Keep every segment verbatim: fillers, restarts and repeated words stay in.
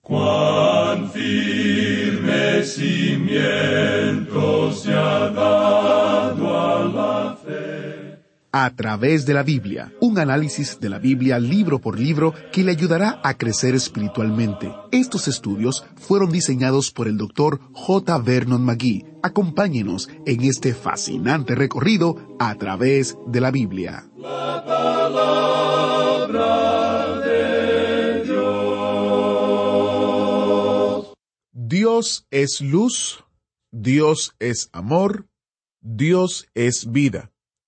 Cuán firme cimiento se ha dado a la fe. A través de la Biblia, un análisis de la Biblia libro por libro que le ayudará a crecer espiritualmente. Estos estudios fueron diseñados por el doctor J. Vernon McGee. Acompáñenos en este fascinante recorrido a través de la Biblia. La palabra de Dios. Dios es luz, Dios es amor, Dios es vida.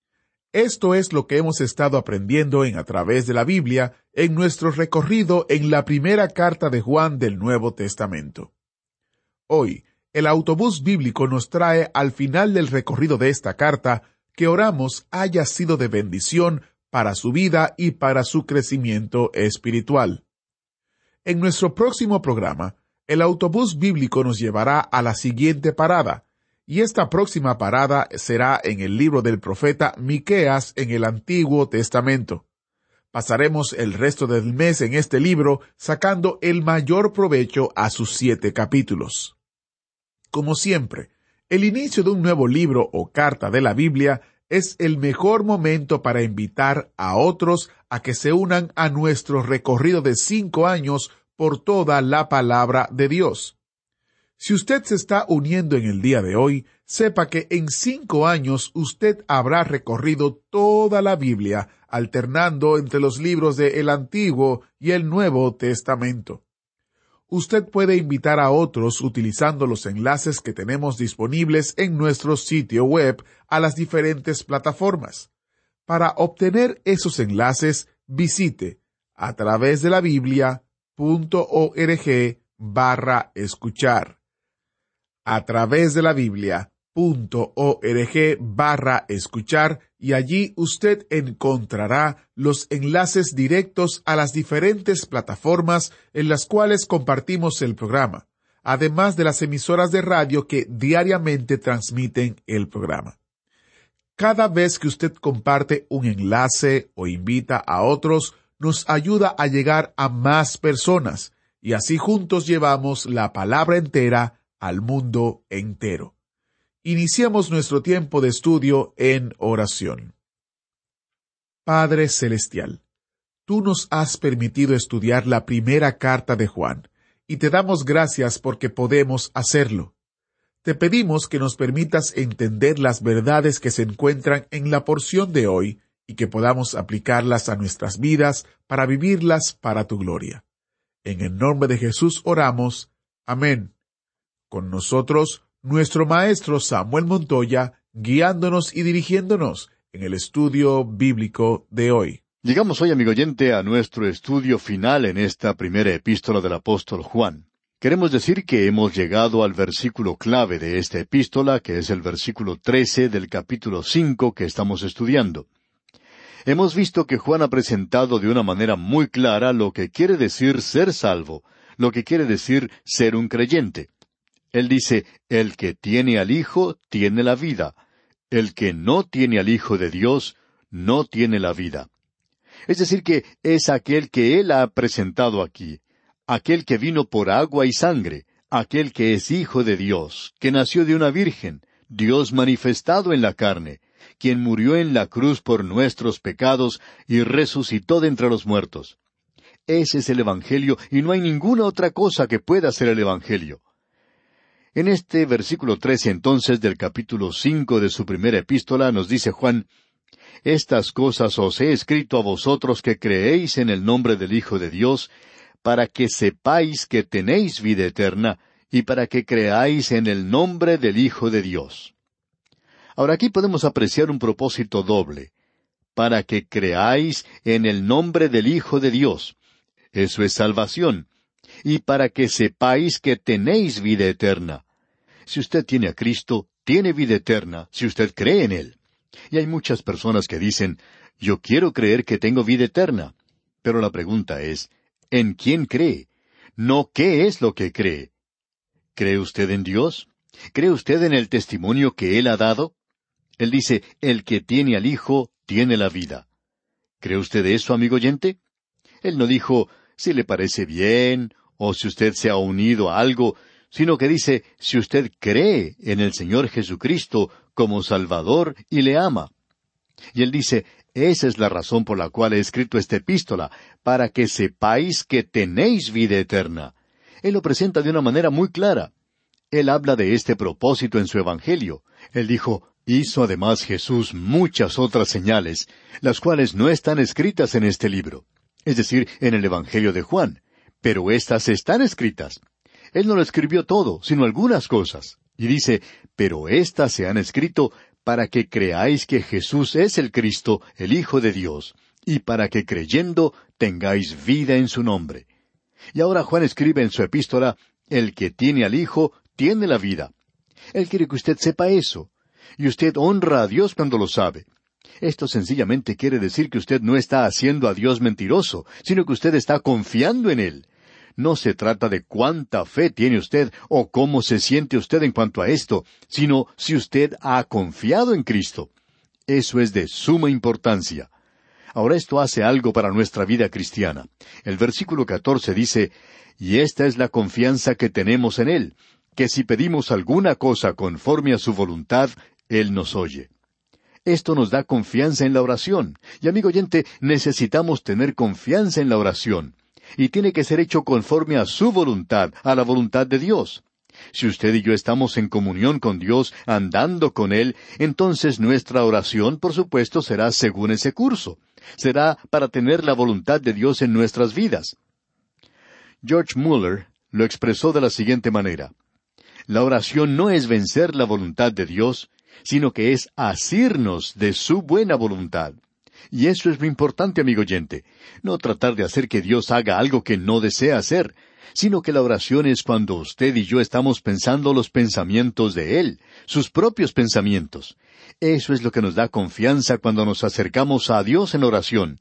Esto es lo que hemos estado aprendiendo en A Través de la Biblia en nuestro recorrido en la primera carta de Juan del Nuevo Testamento. Hoy, el autobús bíblico nos trae al final del recorrido de esta carta que oramos haya sido de bendición para su vida y para su crecimiento espiritual. En nuestro próximo programa, el autobús bíblico nos llevará a la siguiente parada, y esta próxima parada será en el libro del profeta Miqueas en el Antiguo Testamento. Pasaremos el resto del mes en este libro sacando el mayor provecho a sus siete capítulos. Como siempre, el inicio de un nuevo libro o carta de la Biblia es el mejor momento para invitar a otros a que se unan a nuestro recorrido de cinco años por toda la palabra de Dios. Si usted se está uniendo en el día de hoy, sepa que en cinco años usted habrá recorrido toda la Biblia, alternando entre los libros del Antiguo y el Nuevo Testamento. Usted puede invitar a otros utilizando los enlaces que tenemos disponibles en nuestro sitio web a las diferentes plataformas. Para obtener esos enlaces, visite a través de la biblia punto org barra escuchar. A través de la biblia punto org barra escuchar y allí usted encontrará los enlaces directos a las diferentes plataformas en las cuales compartimos el programa, además de las emisoras de radio que diariamente transmiten el programa. Cada vez que usted comparte un enlace o invita a otros, nos ayuda a llegar a más personas y así juntos llevamos la palabra entera al mundo entero. Iniciamos nuestro tiempo de estudio en oración. Padre Celestial, tú nos has permitido estudiar la primera carta de Juan, y te damos gracias porque podemos hacerlo. Te pedimos que nos permitas entender las verdades que se encuentran en la porción de hoy y que podamos aplicarlas a nuestras vidas para vivirlas para tu gloria. En el nombre de Jesús oramos. Amén. Con nosotros, nuestro maestro Samuel Montoya, guiándonos y dirigiéndonos en el estudio bíblico de hoy. Llegamos hoy, amigo oyente, a nuestro estudio final en esta primera epístola del apóstol Juan. Queremos decir que hemos llegado al versículo clave de esta epístola, que es el versículo trece del capítulo cinco que estamos estudiando. Hemos visto que Juan ha presentado de una manera muy clara lo que quiere decir ser salvo, lo que quiere decir ser un creyente. Él dice, el que tiene al Hijo tiene la vida. El que no tiene al Hijo de Dios no tiene la vida. Es decir que es aquel que Él ha presentado aquí, aquel que vino por agua y sangre, aquel que es Hijo de Dios, que nació de una virgen, Dios manifestado en la carne, quien murió en la cruz por nuestros pecados y resucitó de entre los muertos. Ese es el Evangelio y no hay ninguna otra cosa que pueda ser el Evangelio. En este versículo trece entonces del capítulo cinco de su primera epístola nos dice Juan, «Estas cosas os he escrito a vosotros que creéis en el nombre del Hijo de Dios, para que sepáis que tenéis vida eterna, y para que creáis en el nombre del Hijo de Dios». Ahora aquí podemos apreciar un propósito doble, para que creáis en el nombre del Hijo de Dios. Eso es salvación. Y para que sepáis que tenéis vida eterna. Si usted tiene a Cristo, tiene vida eterna, si usted cree en Él. Y hay muchas personas que dicen, yo quiero creer que tengo vida eterna. Pero la pregunta es, ¿en quién cree? No qué es lo que cree. ¿Cree usted en Dios? ¿Cree usted en el testimonio que Él ha dado? Él dice, el que tiene al Hijo, tiene la vida. ¿Cree usted eso, amigo oyente? Él no dijo, si le parece bien, o si usted se ha unido a algo, sino que dice si usted cree en el Señor Jesucristo como Salvador y le ama. Y él dice, esa es la razón por la cual he escrito esta epístola, para que sepáis que tenéis vida eterna. Él lo presenta de una manera muy clara. Él habla de este propósito en su Evangelio. Él dijo, hizo además Jesús muchas otras señales, las cuales no están escritas en este libro, es decir, en el Evangelio de Juan, pero éstas están escritas. Él no lo escribió todo, sino algunas cosas. Y dice, pero éstas se han escrito para que creáis que Jesús es el Cristo, el Hijo de Dios, y para que creyendo tengáis vida en su nombre. Y ahora Juan escribe en su epístola, el que tiene al Hijo, tiene la vida. Él quiere que usted sepa eso. Y usted honra a Dios cuando lo sabe. Esto sencillamente quiere decir que usted no está haciendo a Dios mentiroso, sino que usted está confiando en Él. No se trata de cuánta fe tiene usted o cómo se siente usted en cuanto a esto, sino si usted ha confiado en Cristo. Eso es de suma importancia. Ahora esto hace algo para nuestra vida cristiana. El versículo catorce dice, y esta es la confianza que tenemos en Él, que si pedimos alguna cosa conforme a su voluntad, Él nos oye. Esto nos da confianza en la oración. Y amigo oyente, necesitamos tener confianza en la oración. Y tiene que ser hecho conforme a su voluntad, a la voluntad de Dios. Si usted y yo estamos en comunión con Dios, andando con Él, entonces nuestra oración, por supuesto, será según ese curso. Será para tener la voluntad de Dios en nuestras vidas. George Mueller lo expresó de la siguiente manera. La oración no es vencer la voluntad de Dios, sino que es asirnos de su buena voluntad. Y eso es lo importante, amigo oyente. No tratar de hacer que Dios haga algo que no desea hacer, sino que la oración es cuando usted y yo estamos pensando los pensamientos de Él, sus propios pensamientos. Eso es lo que nos da confianza cuando nos acercamos a Dios en oración.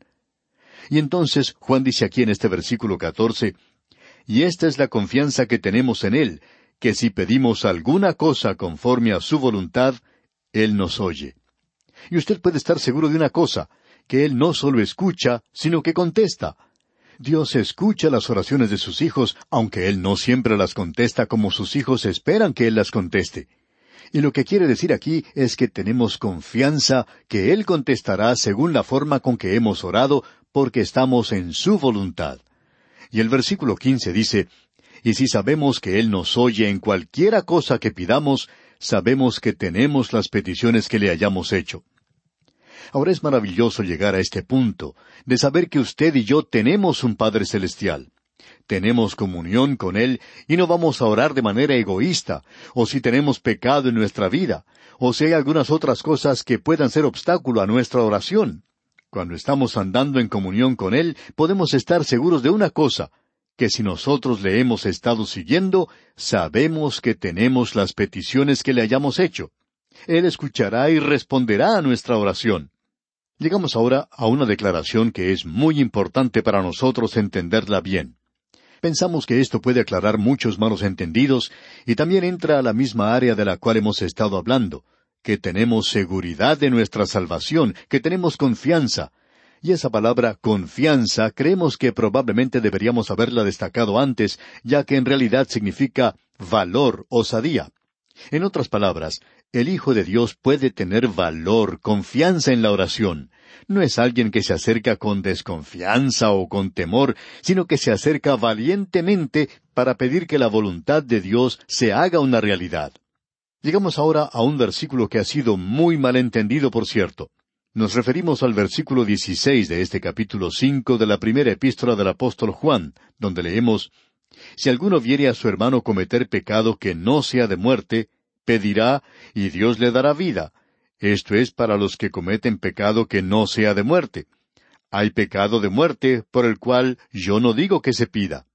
Y entonces Juan dice aquí en este versículo catorce, y esta es la confianza que tenemos en Él, que si pedimos alguna cosa conforme a su voluntad, Él nos oye. Y usted puede estar seguro de una cosa, que Él no solo escucha, sino que contesta. Dios escucha las oraciones de sus hijos, aunque Él no siempre las contesta como sus hijos esperan que Él las conteste. Y lo que quiere decir aquí es que tenemos confianza que Él contestará según la forma con que hemos orado, porque estamos en su voluntad. Y el versículo quince dice, y si sabemos que Él nos oye en cualquiera cosa que pidamos, sabemos que tenemos las peticiones que le hayamos hecho. Ahora es maravilloso llegar a este punto, de saber que usted y yo tenemos un Padre Celestial. Tenemos comunión con Él y no vamos a orar de manera egoísta, o si tenemos pecado en nuestra vida, o si hay algunas otras cosas que puedan ser obstáculo a nuestra oración. Cuando estamos andando en comunión con Él, podemos estar seguros de una cosa, que si nosotros le hemos estado siguiendo, sabemos que tenemos las peticiones que le hayamos hecho. Él escuchará y responderá a nuestra oración. Llegamos ahora a una declaración que es muy importante para nosotros entenderla bien. Pensamos que esto puede aclarar muchos malos entendidos y también entra a la misma área de la cual hemos estado hablando, que tenemos seguridad de nuestra salvación, que tenemos confianza. Y esa palabra confianza creemos que probablemente deberíamos haberla destacado antes, ya que en realidad significa valor, osadía. En otras palabras, el Hijo de Dios puede tener valor, confianza en la oración. No es alguien que se acerca con desconfianza o con temor, sino que se acerca valientemente para pedir que la voluntad de Dios se haga una realidad. Llegamos ahora a un versículo que ha sido muy mal entendido, por cierto. Nos referimos al versículo dieciséis de este capítulo cinco de la primera epístola del apóstol Juan, donde leemos, si alguno viere a su hermano cometer pecado que no sea de muerte, pedirá, y Dios le dará vida. Esto es para los que cometen pecado que no sea de muerte. Hay pecado de muerte, por el cual yo no digo que se pida.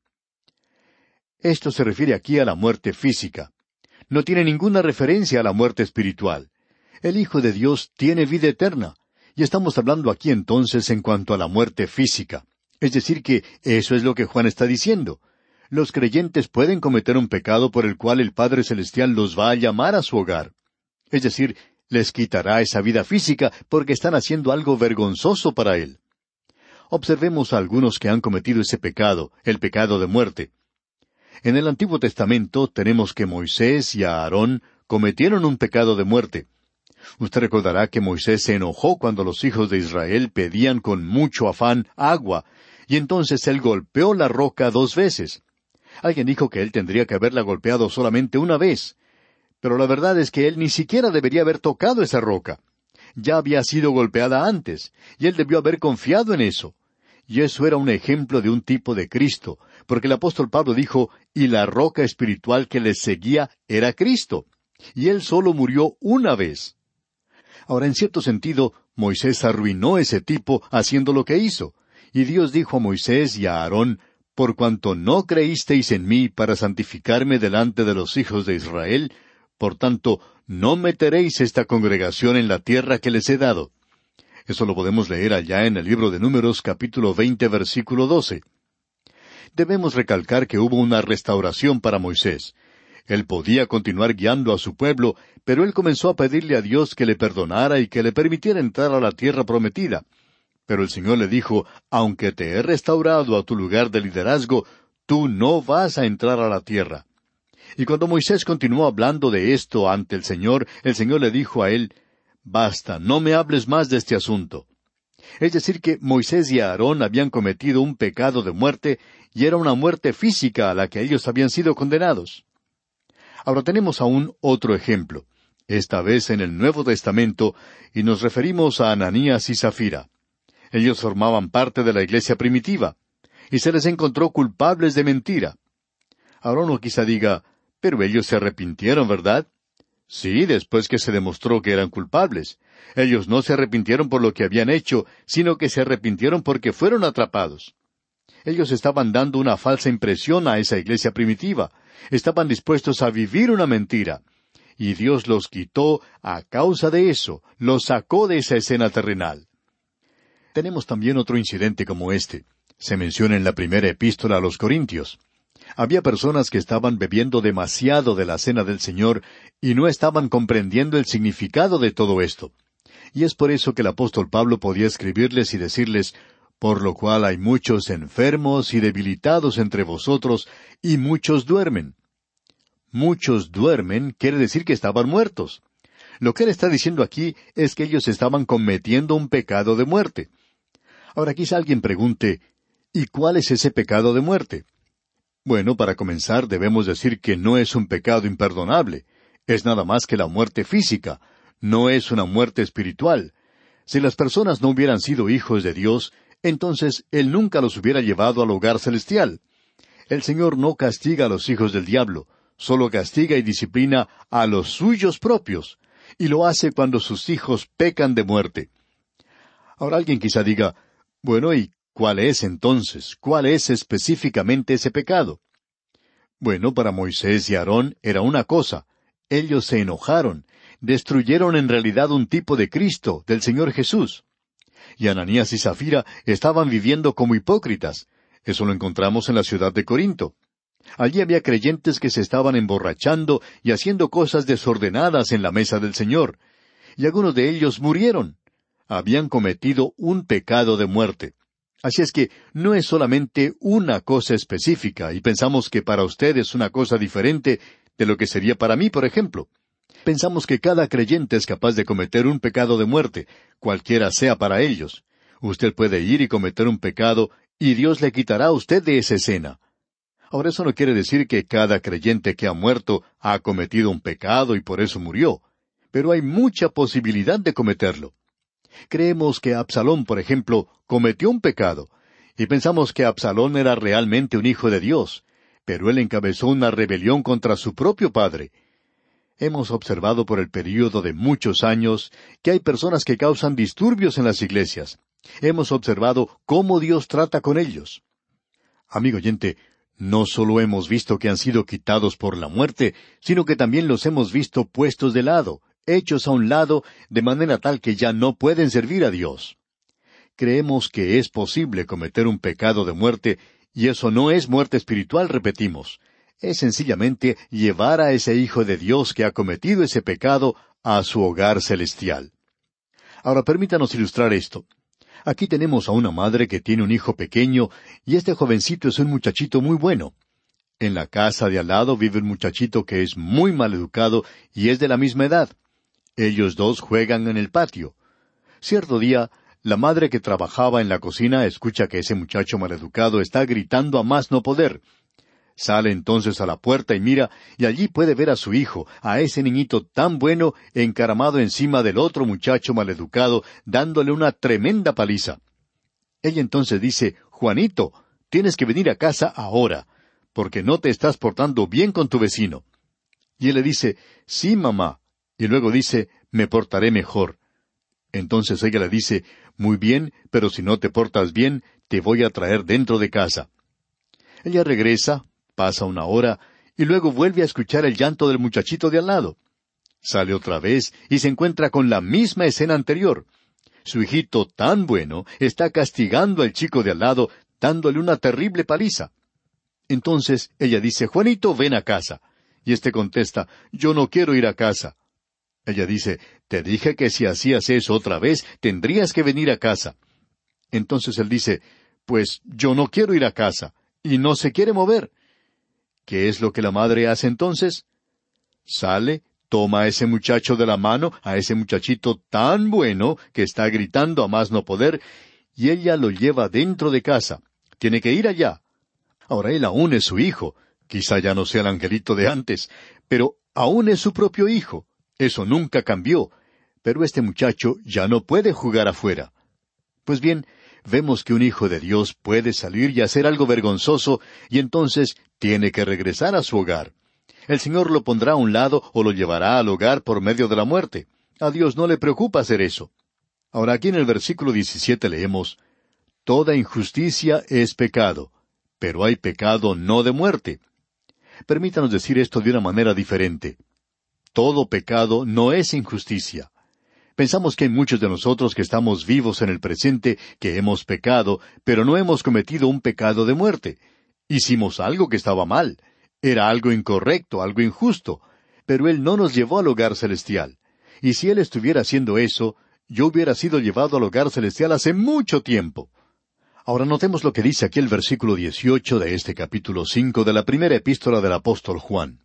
Esto se refiere aquí a la muerte física. No tiene ninguna referencia a la muerte espiritual. El Hijo de Dios tiene vida eterna, y estamos hablando aquí entonces en cuanto a la muerte física. Es decir que eso es lo que Juan está diciendo. Los creyentes pueden cometer un pecado por el cual el Padre Celestial los va a llamar a su hogar. Es decir, les quitará esa vida física porque están haciendo algo vergonzoso para Él. Observemos a algunos que han cometido ese pecado, el pecado de muerte. En el Antiguo Testamento tenemos que Moisés y Aarón cometieron un pecado de muerte. Usted recordará que Moisés se enojó cuando los hijos de Israel pedían con mucho afán agua, y entonces él golpeó la roca dos veces. Alguien dijo que él tendría que haberla golpeado solamente una vez, pero la verdad es que él ni siquiera debería haber tocado esa roca. Ya había sido golpeada antes, y él debió haber confiado en eso. Y eso era un ejemplo de un tipo de Cristo, porque el apóstol Pablo dijo, y la roca espiritual que les seguía era Cristo. Y él solo murió una vez. Ahora, en cierto sentido, Moisés arruinó ese tipo haciendo lo que hizo. Y Dios dijo a Moisés y a Aarón, por cuanto no creísteis en mí para santificarme delante de los hijos de Israel, por tanto, no meteréis esta congregación en la tierra que les he dado. Eso lo podemos leer allá en el libro de Números, capítulo veinte, versículo doce. Debemos recalcar que hubo una restauración para Moisés. Él podía continuar guiando a su pueblo, pero él comenzó a pedirle a Dios que le perdonara y que le permitiera entrar a la tierra prometida. Pero el Señor le dijo, aunque te he restaurado a tu lugar de liderazgo, tú no vas a entrar a la tierra. Y cuando Moisés continuó hablando de esto ante el Señor, el Señor le dijo a él, basta, no me hables más de este asunto. Es decir que Moisés y Aarón habían cometido un pecado de muerte, y era una muerte física a la que ellos habían sido condenados. Ahora tenemos aún otro ejemplo, esta vez en el Nuevo Testamento, y nos referimos a Ananías y Zafira. Ellos formaban parte de la iglesia primitiva, y se les encontró culpables de mentira. Ahora uno quizá diga, pero ellos se arrepintieron, ¿verdad? Sí, después que se demostró que eran culpables. Ellos no se arrepintieron por lo que habían hecho, sino que se arrepintieron porque fueron atrapados. Ellos estaban dando una falsa impresión a esa iglesia primitiva. Estaban dispuestos a vivir una mentira. Y Dios los quitó a causa de eso, los sacó de esa escena terrenal. Tenemos también otro incidente como este. Se menciona en la primera epístola a los Corintios. Había personas que estaban bebiendo demasiado de la cena del Señor y no estaban comprendiendo el significado de todo esto. Y es por eso que el apóstol Pablo podía escribirles y decirles, por lo cual hay muchos enfermos y debilitados entre vosotros, y muchos duermen. Muchos duermen quiere decir que estaban muertos. Lo que él está diciendo aquí es que ellos estaban cometiendo un pecado de muerte. Ahora quizá alguien pregunte, ¿y cuál es ese pecado de muerte? Bueno, para comenzar debemos decir que no es un pecado imperdonable. Es nada más que la muerte física. No es una muerte espiritual. Si las personas no hubieran sido hijos de Dios, entonces Él nunca los hubiera llevado al hogar celestial. El Señor no castiga a los hijos del diablo, solo castiga y disciplina a los suyos propios, y lo hace cuando sus hijos pecan de muerte. Ahora alguien quizá diga, bueno, ¿y cuál es entonces? ¿Cuál es específicamente ese pecado? Bueno, para Moisés y Aarón era una cosa. Ellos se enojaron, destruyeron en realidad un tipo de Cristo, del Señor Jesús. Y Ananías y Zafira estaban viviendo como hipócritas. Eso lo encontramos en la ciudad de Corinto. Allí había creyentes que se estaban emborrachando y haciendo cosas desordenadas en la mesa del Señor. Y algunos de ellos murieron. Habían cometido un pecado de muerte. Así es que no es solamente una cosa específica, y pensamos que para usted es una cosa diferente de lo que sería para mí, por ejemplo. Pensamos que cada creyente es capaz de cometer un pecado de muerte, cualquiera sea para ellos. Usted puede ir y cometer un pecado, y Dios le quitará a usted de esa escena. Ahora eso no quiere decir que cada creyente que ha muerto ha cometido un pecado y por eso murió, pero hay mucha posibilidad de cometerlo. Creemos que Absalón, por ejemplo, cometió un pecado, y pensamos que Absalón era realmente un hijo de Dios, pero él encabezó una rebelión contra su propio padre. Hemos observado por el período de muchos años que hay personas que causan disturbios en las iglesias. Hemos observado cómo Dios trata con ellos. Amigo oyente, no solo hemos visto que han sido quitados por la muerte, sino que también los hemos visto puestos de lado, hechos a un lado, de manera tal que ya no pueden servir a Dios. Creemos que es posible cometer un pecado de muerte, y eso no es muerte espiritual, repetimos. Es sencillamente llevar a ese Hijo de Dios que ha cometido ese pecado a su hogar celestial. Ahora permítanos ilustrar esto. Aquí tenemos a una madre que tiene un hijo pequeño, y este jovencito es un muchachito muy bueno. En la casa de al lado vive un muchachito que es muy mal educado y es de la misma edad. Ellos dos juegan en el patio. Cierto día, la madre que trabajaba en la cocina escucha que ese muchacho maleducado está gritando a más no poder. Sale entonces a la puerta y mira, y allí puede ver a su hijo, a ese niñito tan bueno, encaramado encima del otro muchacho maleducado, dándole una tremenda paliza. Ella entonces dice, Juanito, tienes que venir a casa ahora, porque no te estás portando bien con tu vecino. Y él le dice, sí, mamá. Y luego dice, me portaré mejor. Entonces ella le dice, muy bien, pero si no te portas bien, te voy a traer dentro de casa. Ella regresa, pasa una hora, y luego vuelve a escuchar el llanto del muchachito de al lado. Sale otra vez y se encuentra con la misma escena anterior. Su hijito tan bueno está castigando al chico de al lado, dándole una terrible paliza. Entonces ella dice, Juanito, ven a casa. Y éste contesta, yo no quiero ir a casa. Ella dice, te dije que si hacías eso otra vez, tendrías que venir a casa. Entonces él dice, pues yo no quiero ir a casa, y no se quiere mover. ¿Qué es lo que la madre hace entonces? Sale, toma a ese muchacho de la mano, a ese muchachito tan bueno que está gritando a más no poder, y ella lo lleva dentro de casa. Tiene que ir allá. Ahora él aún es su hijo. Quizá ya no sea el angelito de antes, pero aún es su propio hijo. Eso nunca cambió. Pero este muchacho ya no puede jugar afuera. Pues bien, vemos que un hijo de Dios puede salir y hacer algo vergonzoso, y entonces tiene que regresar a su hogar. El Señor lo pondrá a un lado o lo llevará al hogar por medio de la muerte. A Dios no le preocupa hacer eso. Ahora aquí en el versículo diecisiete leemos, toda injusticia es pecado, pero hay pecado no de muerte. Permítanos decir esto de una manera diferente. Todo pecado no es injusticia. Pensamos que hay muchos de nosotros que estamos vivos en el presente, que hemos pecado, pero no hemos cometido un pecado de muerte. Hicimos algo que estaba mal. Era algo incorrecto, algo injusto. Pero Él no nos llevó al hogar celestial. Y si Él estuviera haciendo eso, yo hubiera sido llevado al hogar celestial hace mucho tiempo. Ahora notemos lo que dice aquí el versículo dieciocho de este capítulo cinco de la primera epístola del apóstol Juan.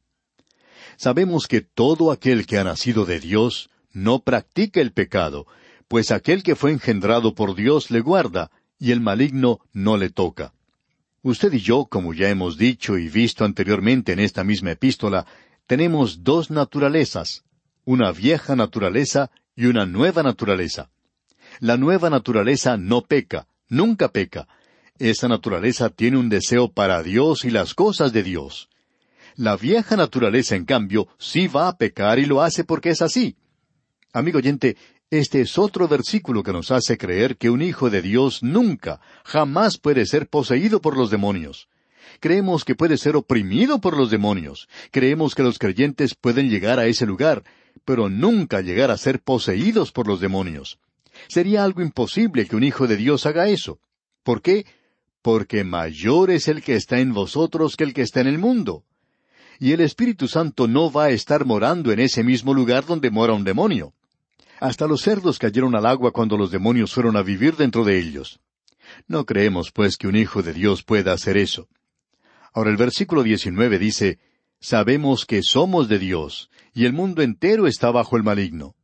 Sabemos que todo aquel que ha nacido de Dios no practica el pecado, pues aquel que fue engendrado por Dios le guarda, y el maligno no le toca. Usted y yo, como ya hemos dicho y visto anteriormente en esta misma epístola, tenemos dos naturalezas, una vieja naturaleza y una nueva naturaleza. La nueva naturaleza no peca, nunca peca. Esa naturaleza tiene un deseo para Dios y las cosas de Dios. La vieja naturaleza, en cambio, sí va a pecar y lo hace porque es así. Amigo oyente, este es otro versículo que nos hace creer que un hijo de Dios nunca, jamás puede ser poseído por los demonios. Creemos que puede ser oprimido por los demonios. Creemos que los creyentes pueden llegar a ese lugar, pero nunca llegar a ser poseídos por los demonios. Sería algo imposible que un hijo de Dios haga eso. ¿Por qué? Porque mayor es el que está en vosotros que el que está en el mundo. Y el Espíritu Santo no va a estar morando en ese mismo lugar donde mora un demonio. Hasta los cerdos cayeron al agua cuando los demonios fueron a vivir dentro de ellos. No creemos, pues, que un hijo de Dios pueda hacer eso. Ahora el versículo diecinueve dice, sabemos que somos de Dios, y el mundo entero está bajo el maligno.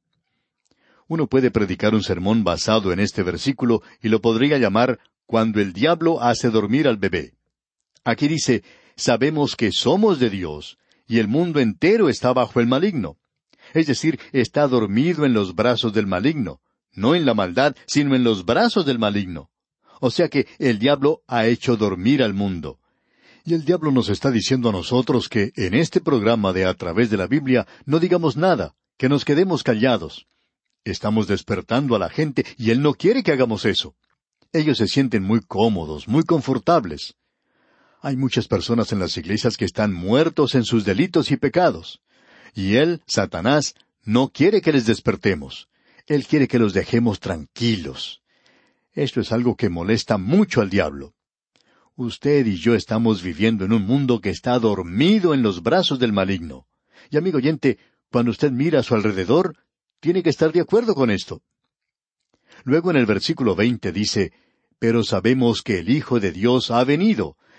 Uno puede predicar un sermón basado en este versículo y lo podría llamar cuando el diablo hace dormir al bebé. Aquí dice, sabemos que somos de Dios, y el mundo entero está bajo el maligno. Es decir, está dormido en los brazos del maligno, no en la maldad, sino en los brazos del maligno. O sea que el diablo ha hecho dormir al mundo. Y el diablo nos está diciendo a nosotros que en este programa de A Través de la Biblia no digamos nada, que nos quedemos callados. Estamos despertando a la gente y él no quiere que hagamos eso. Ellos se sienten muy cómodos, muy confortables. Hay muchas personas en las iglesias que están muertos en sus delitos y pecados. Y él, Satanás, no quiere que les despertemos. Él quiere que los dejemos tranquilos. Esto es algo que molesta mucho al diablo. Usted y yo estamos viviendo en un mundo que está dormido en los brazos del maligno. Y amigo oyente, cuando usted mira a su alrededor, tiene que estar de acuerdo con esto. Luego en el versículo veinte dice, pero sabemos que el Hijo de Dios ha venido,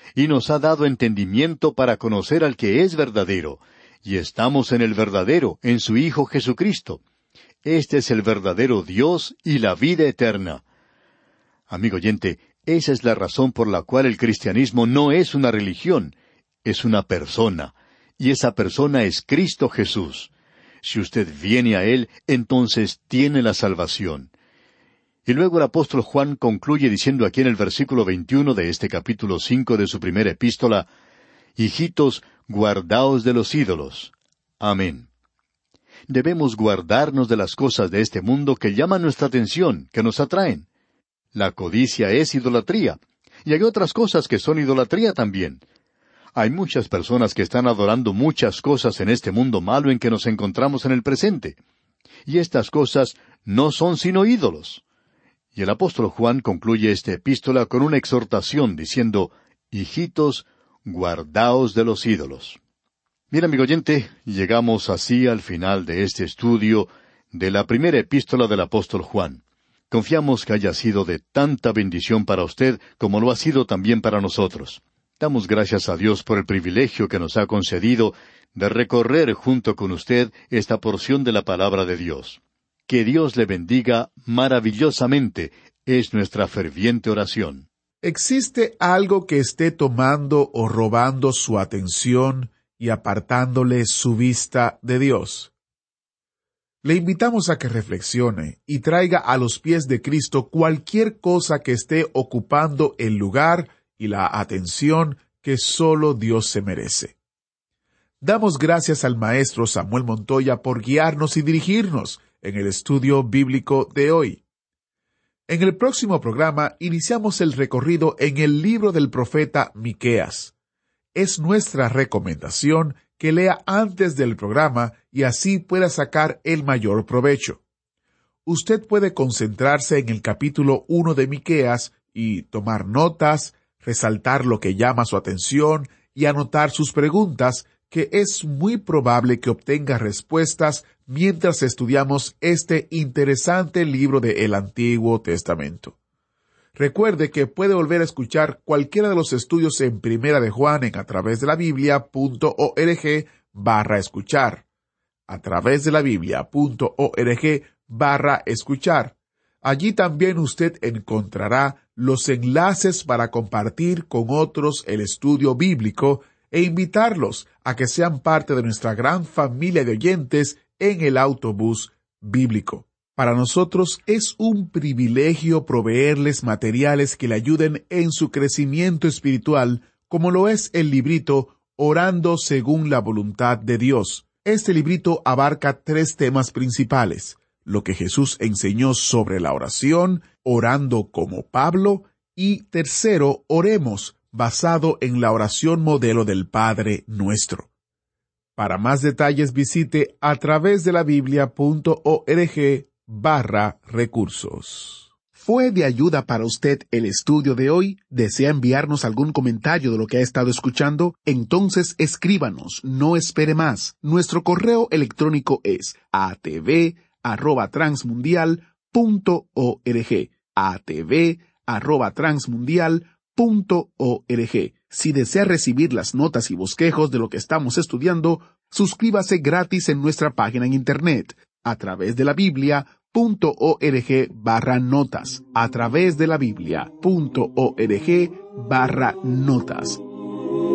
y nos ha dado entendimiento para conocer al que es verdadero, y estamos en el verdadero, en su Hijo Jesucristo. Este es el verdadero Dios y la vida eterna. Amigo oyente, esa es la razón por la cual el cristianismo no es una religión, es una persona, y esa persona es Cristo Jesús. Si usted viene a Él, entonces tiene la salvación. Y luego el apóstol Juan concluye diciendo aquí en el versículo veintiuno de este capítulo cinco de su primera epístola, «Hijitos, guardaos de los ídolos». Amén. Debemos guardarnos de las cosas de este mundo que llaman nuestra atención, que nos atraen. La codicia es idolatría, y hay otras cosas que son idolatría también. Hay muchas personas que están adorando muchas cosas en este mundo malo en que nos encontramos en el presente. Y estas cosas no son sino ídolos. Y el apóstol Juan concluye esta epístola con una exhortación diciendo, «Hijitos, guardaos de los ídolos». Bien, amigo oyente, llegamos así al final de este estudio de la primera epístola del apóstol Juan. Confiamos que haya sido de tanta bendición para usted como lo ha sido también para nosotros. Damos gracias a Dios por el privilegio que nos ha concedido de recorrer junto con usted esta porción de la palabra de Dios. Que Dios le bendiga maravillosamente, es nuestra ferviente oración. ¿Existe algo que esté tomando o robando su atención y apartándole su vista de Dios? Le invitamos a que reflexione y traiga a los pies de Cristo cualquier cosa que esté ocupando el lugar y la atención que solo Dios se merece. Damos gracias al maestro Samuel Montoya por guiarnos y dirigirnos en el estudio bíblico de hoy. En el próximo programa iniciamos el recorrido en el libro del profeta Miqueas. Es nuestra recomendación que lea antes del programa y así pueda sacar el mayor provecho. Usted puede concentrarse en el capítulo uno de Miqueas y tomar notas, resaltar lo que llama su atención y anotar sus preguntas, que es muy probable que obtenga respuestas mientras estudiamos este interesante libro del Antiguo Testamento. Recuerde que puede volver a escuchar cualquiera de los estudios en Primera de Juan en a través de la biblia.org barra escuchar. A través de la biblia.org barra escuchar. Allí también usted encontrará los enlaces para compartir con otros el estudio bíblico e invitarlos a que sean parte de nuestra gran familia de oyentes en el autobús bíblico. Para nosotros es un privilegio proveerles materiales que le ayuden en su crecimiento espiritual, como lo es el librito Orando según la voluntad de Dios. Este librito abarca tres temas principales: lo que Jesús enseñó sobre la oración, orando como Pablo, y tercero, oremos, basado en la oración modelo del Padre Nuestro. Para más detalles visite a través de la biblia.org barra recursos. ¿Fue de ayuda para usted el estudio de hoy? ¿Desea enviarnos algún comentario de lo que ha estado escuchando? Entonces escríbanos, no espere más. Nuestro correo electrónico es a t v arroba transmundial punto org. a t v arroba transmundial punto org. Si desea recibir las notas y bosquejos de lo que estamos estudiando, suscríbase gratis en nuestra página en internet, a través de la biblia.org barra notas, a través de la biblia.org barra notas.